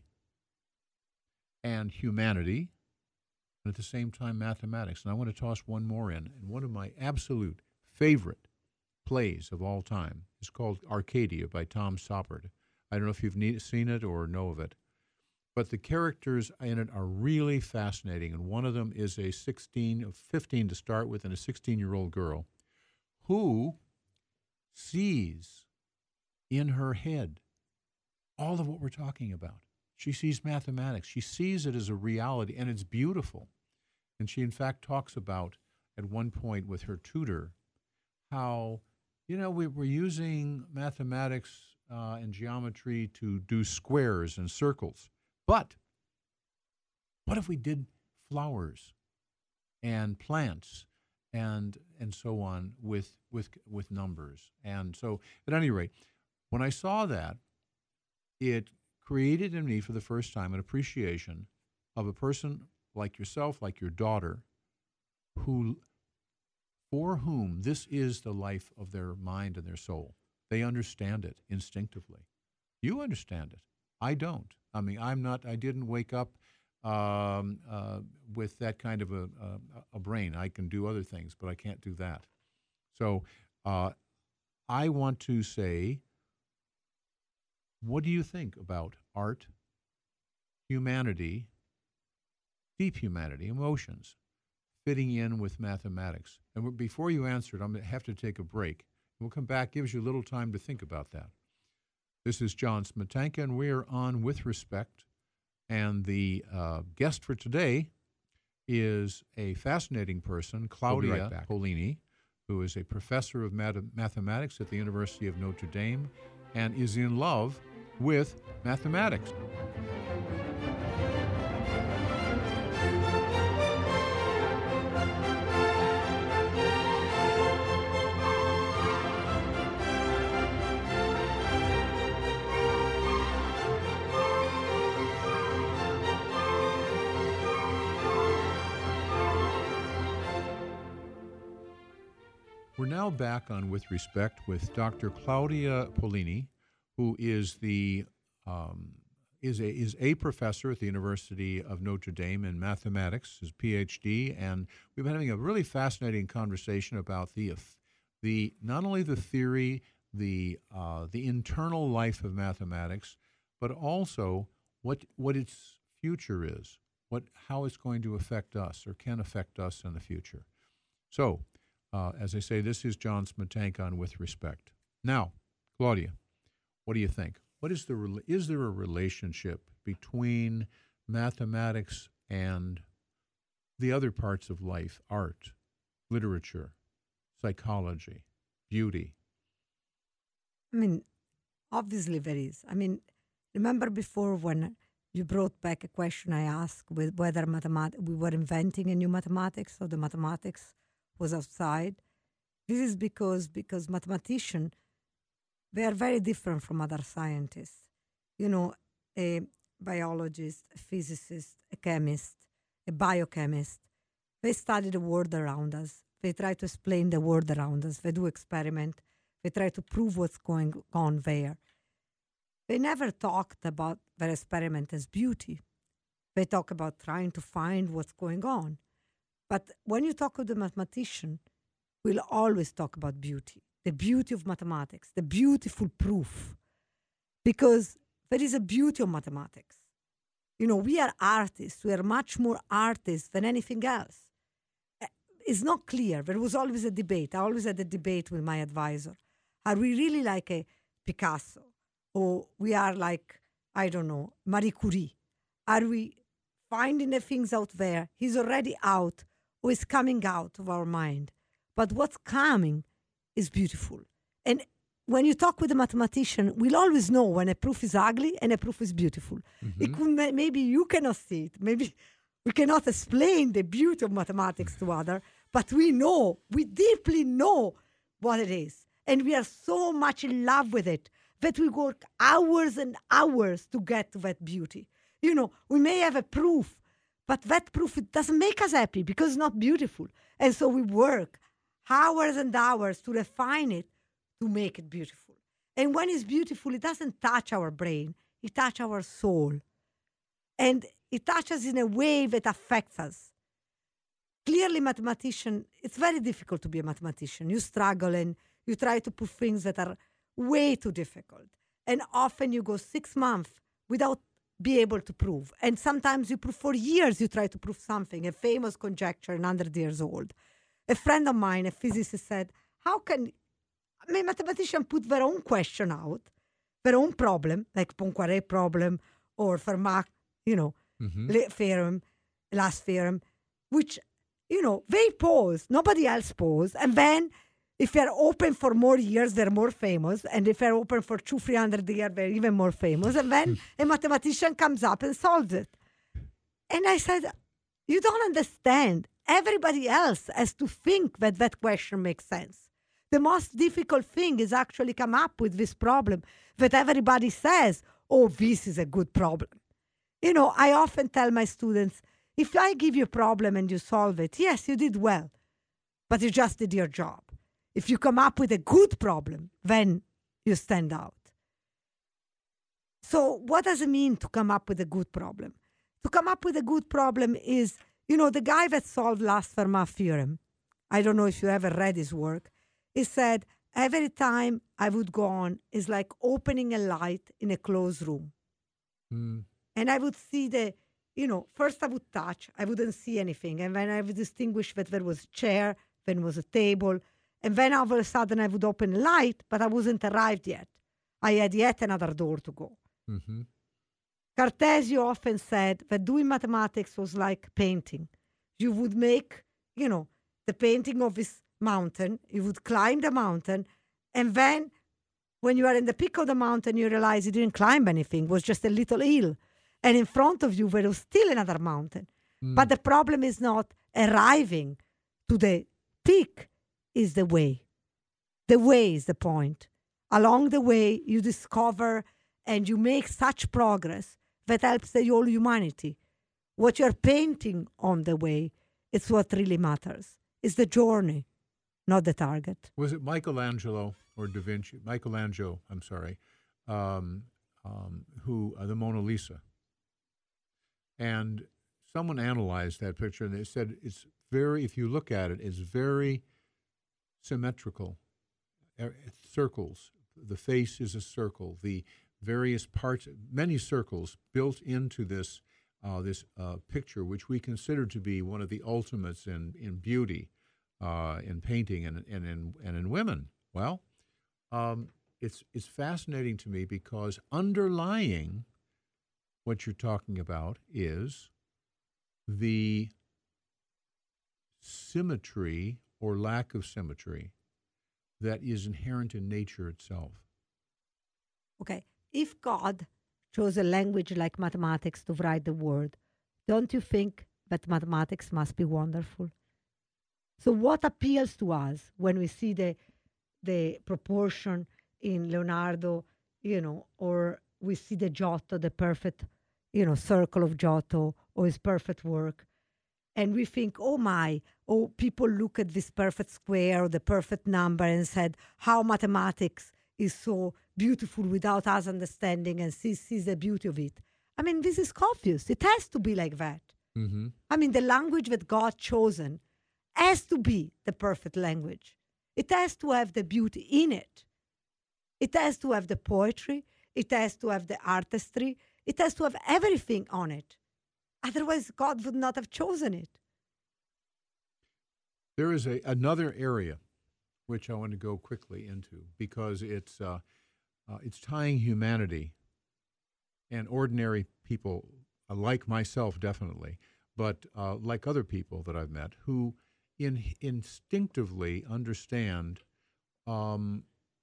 and humanity, and at the same time mathematics. And I want to toss one more in. And one of my absolute favorite plays of all time is called Arcadia by Tom Stoppard. I don't know if you've ne- seen it or know of it. But the characters in it are really fascinating, and one of them is a sixteen, fifteen to start with, and a sixteen-year-old girl who sees in her head all of what we're talking about. She sees mathematics. She sees it as a reality, and it's beautiful. And she, in fact, talks about, at one point with her tutor, how, you know, we, we're using mathematics uh, and geometry to do squares and circles. But what if we did flowers and plants and and so on with with with numbers? And so, at any rate, when I saw that, it created in me for the first time an appreciation of a person like yourself, like your daughter, who for whom this is the life of their mind and their soul. They understand it instinctively. You understand it. I don't. I mean, I'm not, I didn't wake up um, uh, with that kind of a, a, a brain. I can do other things, but I can't do that. So uh, I want to say, what do you think about art, humanity, deep humanity, emotions, fitting in with mathematics? And before you answer it, I'm going to have to take a break. We'll come back, gives you a little time to think about that. This is John Smetanka, and we are on With Respect. And the uh, guest for today is a fascinating person, Claudia We'll be right Polini, who is a professor of math- mathematics at the University of Notre Dame and is in love with mathematics. We're now back on With Respect with Doctor Claudia Polini, who is the um, is a is a professor at the University of Notre Dame in mathematics, his P H D, and we've been having a really fascinating conversation about the the not only the theory, the uh, the internal life of mathematics, but also what what its future is, what how it's going to affect us or can affect us in the future. So, uh, as I say, this is John Smetanka on With Respect. Now, Claudia, what do you think? What is the rela- is there a relationship between mathematics and the other parts of life, art, literature, psychology, beauty? I mean, obviously there is. I mean, remember before when you brought back a question I asked with whether mathemat- we were inventing a new mathematics or the mathematics was outside. This is because because mathematicians, they are very different from other scientists. You know, a biologist, a physicist, a chemist, a biochemist, they study the world around us. They try to explain the world around us. They do experiment. They try to prove what's going on there. They never talked about their experiment as beauty. They talk about trying to find what's going on. But when you talk with a mathematician, we'll always talk about beauty, the beauty of mathematics, the beautiful proof. Because there is a beauty of mathematics. You know, we are artists. We are much more artists than anything else. Uh, It's not clear. There was always a debate. I always had a debate with my advisor. Are we really like a Picasso? Or we are like, I don't know, Marie Curie? Are we finding the things out there? He's already out or is coming out of our mind. But what's coming is beautiful. And when you talk with a mathematician, we'll always know when a proof is ugly and a proof is beautiful. It could, ma- maybe you cannot see it. Maybe we cannot explain the beauty of mathematics to others, but we know, we deeply know what it is. And we are so much in love with it that we work hours and hours to get to that beauty. You know, we may have a proof, but that proof, it doesn't make us happy because it's not beautiful. And so we work hours and hours to refine it to make it beautiful. And when it's beautiful, it doesn't touch our brain, it touches our soul. And it touches in a way that affects us. Clearly, mathematician, it's very difficult to be a mathematician. You struggle and you try to prove things that are way too difficult. And often you go six months without be able to prove. And sometimes you prove for years, you try to prove something, a famous conjecture, one hundred years old. A friend of mine, a physicist, said, how can I mean, mathematicians put their own question out, their own problem, like Poincaré problem or Fermat, you know, Mm-hmm. Le- theorem, last theorem, which, you know, they pose, nobody else pose. And then if they're open for more years, they're more famous. And if they're open for two, three hundred years, they're even more famous. And then a mathematician comes up and solves it. And I said, you don't understand. Everybody else has to think that that question makes sense. The most difficult thing is actually come up with this problem that everybody says, oh, this is a good problem. You know, I often tell my students, if I give you a problem and you solve it, yes, you did well, but you just did your job. If you come up with a good problem, then you stand out. So what does it mean to come up with a good problem? To come up with a good problem is, you know, the guy that solved last Fermat theorem, I don't know if you ever read his work, he said, every time I would go on, it's like opening a light in a closed room. Mm. And I would see the, you know, first I would touch, I wouldn't see anything. And then I would distinguish that there was a chair, then was a table. And then all of a sudden I would open a light, but I wasn't arrived yet. I had yet another door to go. Mm-hmm. Cartesio often said that doing mathematics was like painting. You would make, you know, the painting of this mountain, you would climb the mountain, and then when you are in the peak of the mountain, you realize you didn't climb anything, it was just a little hill. And in front of you, there was still another mountain. Mm. But the problem is not arriving to the peak, is the way. The way is the point. Along the way, you discover and you make such progress that helps the whole humanity. What you're painting on the way, it's what really matters. It's the journey, not the target. Was it Michelangelo or Da Vinci? Michelangelo, I'm sorry, um, um, who uh, the Mona Lisa. And someone analyzed that picture, and they said it's very. If you look at it, it's very symmetrical. er, circles. The face is a circle. The various parts, many circles built into this uh, this uh, picture, which we consider to be one of the ultimates in in beauty, uh, in painting, and and in and in women. Well, um, it's it's fascinating to me because underlying what you're talking about is the symmetry or lack of symmetry that is inherent in nature itself. Okay, if God chose a language like mathematics to write the world, don't you think that mathematics must be wonderful? So, what appeals to us when we see the the proportion in Leonardo, you know, or we see the Giotto, the perfect, you know, circle of Giotto or his perfect work, and we think, oh my, oh, people look at this perfect square or the perfect number and said, how mathematics is so beautiful without us understanding and sees, sees the beauty of it. I mean, this is obvious. It has to be like that. Mm-hmm. I mean, the language that God chosen has to be the perfect language. It has to have the beauty in it. It has to have the poetry. It has to have the artistry. It has to have everything on it. Otherwise, God would not have chosen it. There is a another area which I want to go quickly into because it's uh, uh, it's tying humanity and ordinary people uh, like myself, definitely, but uh, like other people that I've met who in, instinctively understand um,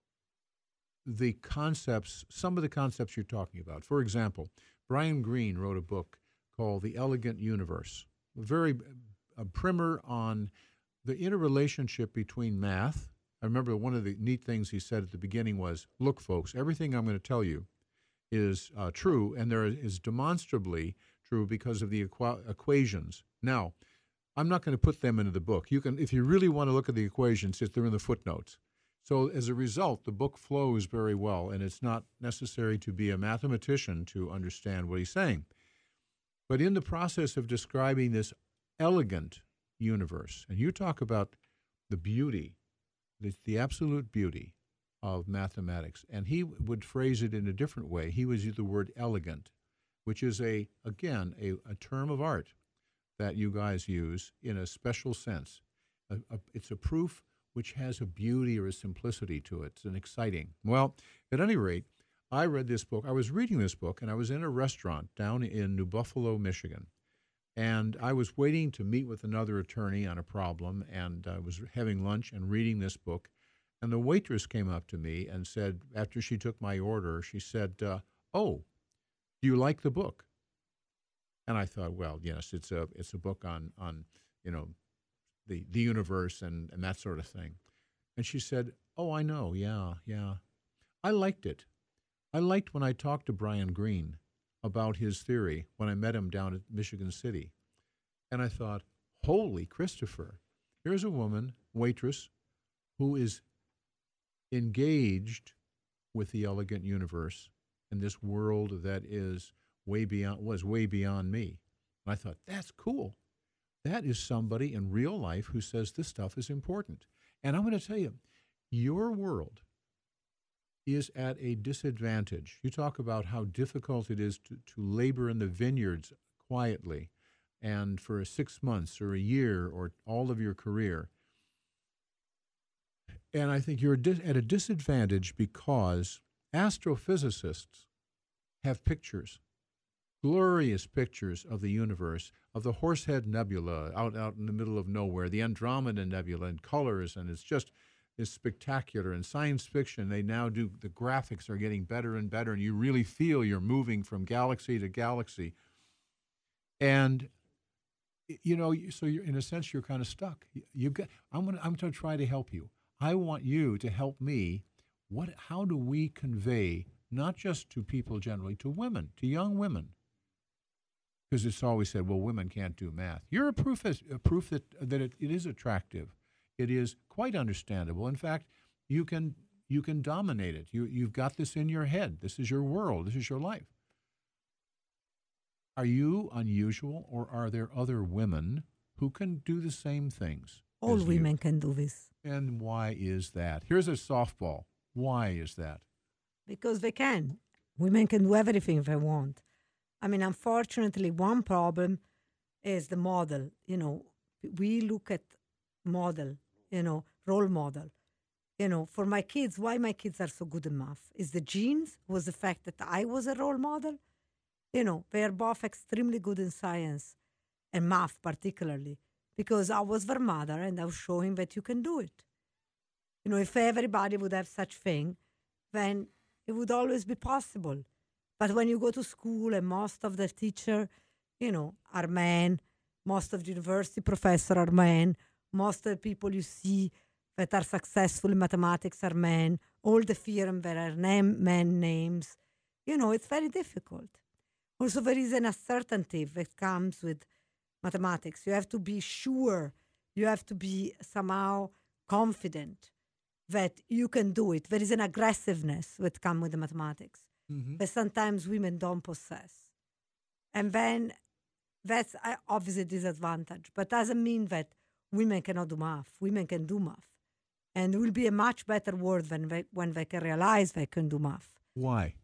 the concepts, some of the concepts you're talking about. For example, Brian Greene wrote a book called The Elegant Universe, a very a primer on the interrelationship between math. I remember one of the neat things he said at the beginning was, look, folks, everything I'm going to tell you is uh, true, and there is demonstrably true because of the equa- equations. Now, I'm not going to put them into the book. You can, if you really want to look at the equations, they're in the footnotes. So as a result, the book flows very well, and it's not necessary to be a mathematician to understand what he's saying. But in the process of describing this elegant universe, and you talk about the beauty, the, the absolute beauty of mathematics, and he would phrase it in a different way. He would use the word elegant, which is, a again, a, a term of art that you guys use in a special sense. A, a, it's a proof which has a beauty or a simplicity to it. It's an exciting. Well, at any rate, I read this book. I was reading this book, and I was in a restaurant down in New Buffalo, Michigan. And I was waiting to meet with another attorney on a problem, and I was having lunch and reading this book. And the waitress came up to me and said, after she took my order, she said, uh, oh, do you like the book? And I thought, well, yes, it's a it's a book on, on you know, the, the universe and, and that sort of thing. And she said, oh, I know, yeah, yeah. I liked it. I liked when I talked to Brian Greene about his theory when I met him down at Michigan City. And I thought, holy Christopher, here's a woman, waitress, who is engaged with the elegant universe in this world that is way beyond, was way beyond me. And I thought, that's cool. That is somebody in real life who says this stuff is important. And I'm going to tell you, your world is at a disadvantage. You talk about how difficult it is to, to labor in the vineyards quietly and for six months or a year or all of your career. And I think you're at a disadvantage because astrophysicists have pictures, glorious pictures of the universe, of the Horsehead Nebula out, out in the middle of nowhere, the Andromeda Nebula in colors, and it's just is spectacular. In science fiction, they now do, the graphics are getting better and better, and you really feel you're moving from galaxy to galaxy. And, you know, so you're, in a sense, you're kind of stuck. You got, I'm going to I'm going to try to help you. I want you to help me. What? How do we convey, not just to people generally, to women, to young women? Because it's always said, well, women can't do math. You're a proof, as, a proof that, that it, it is attractive. It is quite understandable. In fact, you can you can dominate it. You you've got this in your head. This is your world. This is your life. Are you unusual, or are there other women who can do the same things? All as women you? can do this. And why is that? Here's a softball. Why is that? Because they can. Women can do everything they want. I mean, unfortunately, one problem is the model. You know, we look at model, you know, role model. You know, for my kids, why my kids are so good in math? Is the genes? Was the fact that I was a role model? You know, they are both extremely good in science and math particularly because I was their mother and I was showing that you can do it. You know, if everybody would have such thing, then it would always be possible. But when you go to school and most of the teacher, you know, are men, most of the university professor are men, most of the people you see that are successful in mathematics are men, all the theorem that are name, men names, you know, it's very difficult. Also, there is an uncertainty that comes with mathematics. You have to be sure, you have to be somehow confident that you can do it. There is an aggressiveness that comes with the mathematics Mm-hmm. that sometimes women don't possess. And then that's uh, obviously a disadvantage, but doesn't mean that women cannot do math. Women can do math. And it will be a much better world when they, when they can realize they can do math. Why?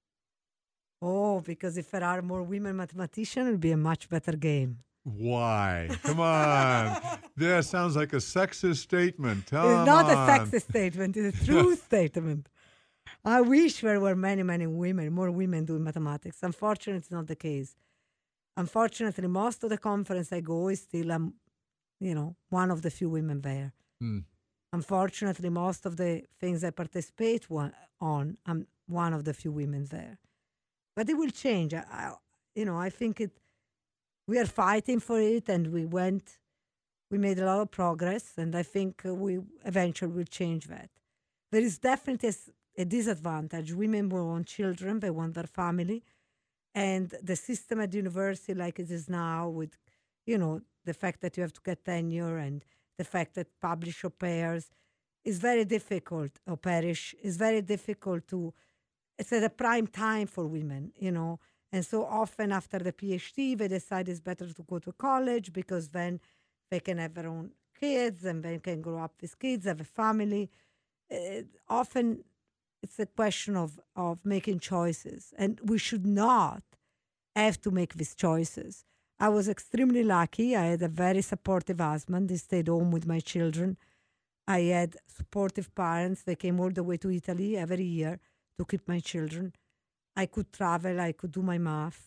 Oh, because if there are more women mathematicians, it will be a much better game. Why? Come on. That sounds like a sexist statement. Come It's not on. a sexist statement, it's a true statement. I wish there were many, many women, more women doing mathematics. Unfortunately, it's not the case. Unfortunately, most of the conference I go is still, um, you know, one of the few women there. Hmm. Unfortunately, most of the things I participate one, on, I'm one of the few women there. But it will change. I, I, you know, I think it. We are fighting for it, and we went. We made a lot of progress, and I think uh, we eventually will change that. There is definitely a, s- a disadvantage. Women want children; they want their family, and the system at the university, like it is now, with, you know, the fact that you have to get tenure and the fact that publish au pairs is very difficult. Au pairish is very difficult to. It's at a prime time for women, you know. And so often after the PhD, they decide it's better to go to college because then they can have their own kids and they can grow up with kids, have a family. Uh, often it's a question of, of making choices. And we should not have to make these choices. I was extremely lucky. I had a very supportive husband. He stayed home with my children. I had supportive parents. They came all the way to Italy every year to keep my children. I could travel, I could do my math.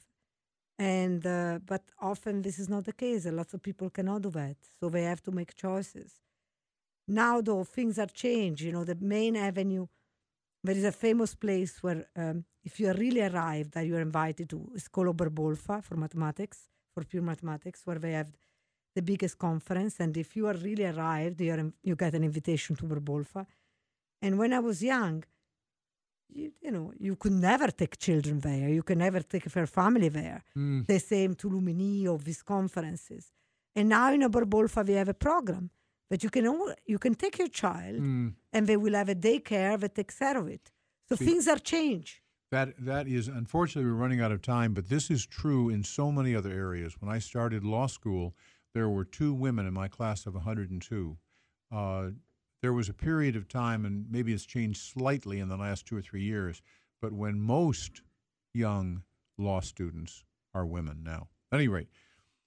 And uh, but often this is not the case. Lots of people cannot do that. So they have to make choices. Now though things are changed, you know, the main avenue, there is a famous place where um, if you are really arrived that you are invited to, it's called Oberbolfa for mathematics, for pure mathematics, where they have the biggest conference. And if you are really arrived, you, are, in- you get an invitation to Oberbolfa. And when I was young, you, you know, you could never take children there. You can never take their family there. Hmm. The same to Lumini or these conferences. And now in Oberbolfa, we have a program that you can all, you can take your child Hmm. and they will have a daycare that takes care of it. So See- things are changed. That that is, unfortunately, we're running out of time, but this is true in so many other areas. When I started law school, there were two women in my class of one hundred two. Uh, there was a period of time, and maybe it's changed slightly in the last two or three years, but when most young law students are women now. At any rate,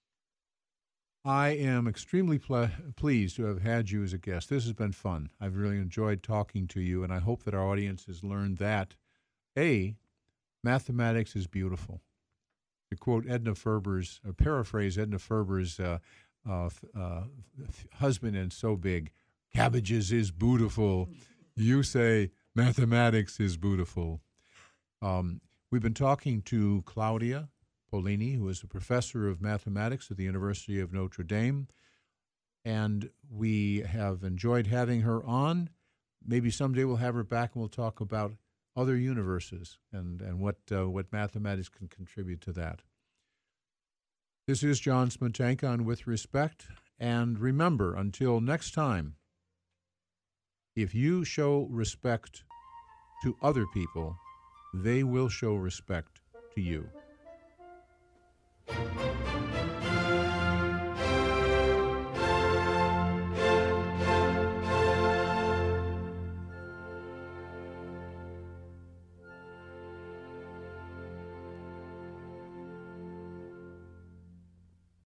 I am extremely ple- pleased to have had you as a guest. This has been fun. I've really enjoyed talking to you, and I hope that our audience has learned that, A, mathematics is beautiful. To quote Edna Ferber's, or paraphrase Edna Ferber's uh, uh, f- uh, f- husband in So Big, cabbages is beautiful. You say mathematics is beautiful. Um, we've been talking to Claudia Polini, who is a professor of mathematics at the University of Notre Dame, and we have enjoyed having her on. Maybe someday we'll have her back and we'll talk about other universes and, and what uh, what mathematics can contribute to that. This is John Smetanka on With Respect, and remember, until next time, if you show respect to other people, they will show respect to you.